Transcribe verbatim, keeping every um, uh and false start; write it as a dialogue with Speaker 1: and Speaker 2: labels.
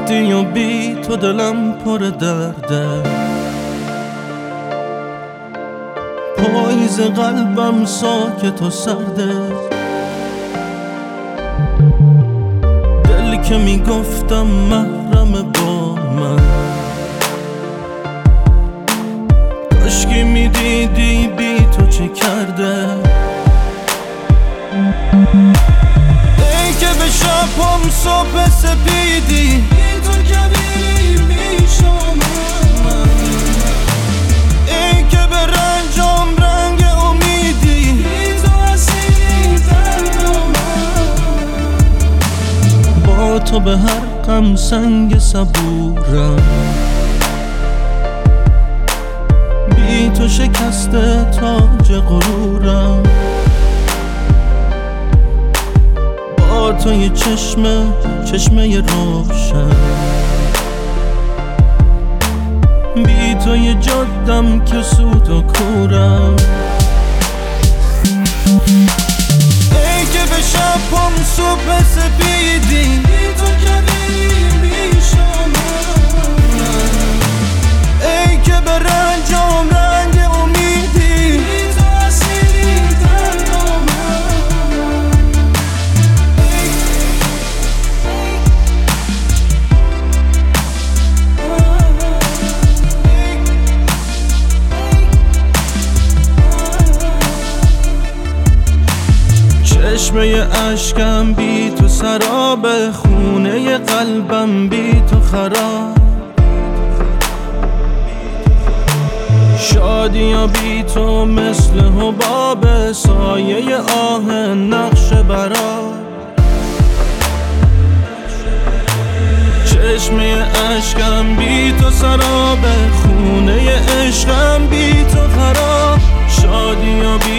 Speaker 1: رفتی و بی تو دلم پر درده، پاییز قلبم ساکت و سرده. دلی که میگفتم محرم با من، کاشکی میدیدی بی تو چه کرده. ای که به شبم صبح سپیدی، بی تو کبیر میشم من. ای که به رنجام رنگ امیدی، بی تو اسیری دردم من. با تو به هر غم سنگ صبورم، بی تو شکسته تاج غرورم. با تو یه چشمه چشمه روشن، بی تو یه جادم که سود و کورم. ای که به شبم صبح سپیدی، بی تو کبیر میشم من. ای که به رنجام رنگ امیدی، بی تو اسیری دردم من. چشمه اشکم بی تو سراب، خونه قلبم بی تو خراب. شادی یا بی تو مثل حباب، سایه آه نقش برا. چشمه اشکم بی تو سراب، خونه عشقم بی تو خراب. شادی یا بی